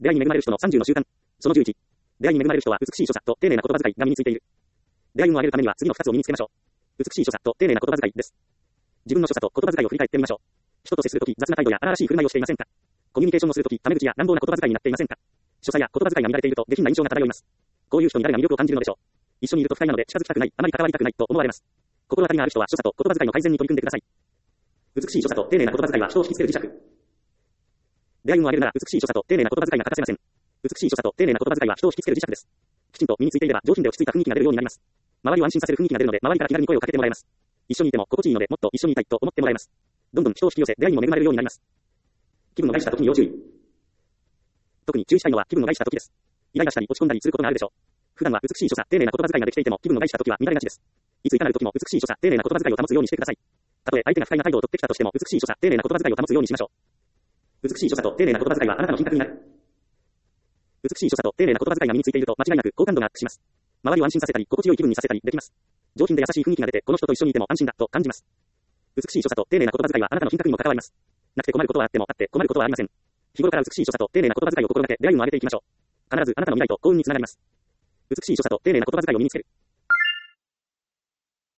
出会いに恵まれる人の30の習慣。その11。出会いに恵まれる人は美しい所作と丁寧な言葉遣いが身についている。出会い運を上げるためには次の2つを身につけましょう。美しい所作と丁寧な言葉遣いです。自分の所作と言葉遣いを振り返ってみましょう。人と接するとき雑な態度や荒々しい振る舞いをしていませんか？コミュニケーションをするときタメ口や乱暴な言葉遣いになっていませんか？所作や言葉遣いが乱れていると下品な印象が漂います。こういう人に誰が魅力を感じるのでしょう。一緒にいると不快なので近づきたくない、あまり関わりたくないと思われます。心当たりがある人は所作と言葉遣いの改善に取り組んでください。美しい所作と丁寧な言葉遣いは人を引きつける磁石。出会い運を上げるなら美しい所作と丁寧な言葉遣いが欠かせません。美しい所作と丁寧な言葉遣いは人を引きつける磁石です。きちんと身についていれば上品で落ち着いた雰囲気が出るようになります。周りを安心させる雰囲気が出るので周りから気軽に声をかけてもらえます。一緒にいても心地いいのでもっと一緒にいたいと思ってもらえます。どんどん人を引き寄せ出会いにも恵まれるようになります。気分を害した時に要注意。特に注意したいのは気分を害した時です。イライラしたり落ち込んだりすることがあるでしょう。普段は美しい所作、丁寧な言葉遣いができていても気分を害した時は乱れがちです。いついかなる時も美しい所作、丁寧な言葉遣いを保つようにしてください。たとえ相手が不快な態度を取ってきたとしても美しい所作、丁寧な言葉遣いを保つようにしましょう。美しい所作と丁寧な言葉遣いはあなたの品格になる。美しい所作と丁寧な言葉遣いが身についていると間違いなく好感度がアップします。周りを安心させたり心地よい気分にさせたりできます。上品で優しい雰囲気が出てこの人と一緒にいても安心だと感じます。美しい所作と丁寧な言葉遣いはあなたの品格にも関わります。なくて困ることはあってもあって困ることはありません。日頃から美しい所作と丁寧な言葉遣いを心がけ出会いを上げていきましょう。必ずあなたの未来と幸運につながります。美しい所作と丁寧な言葉遣いを身につける。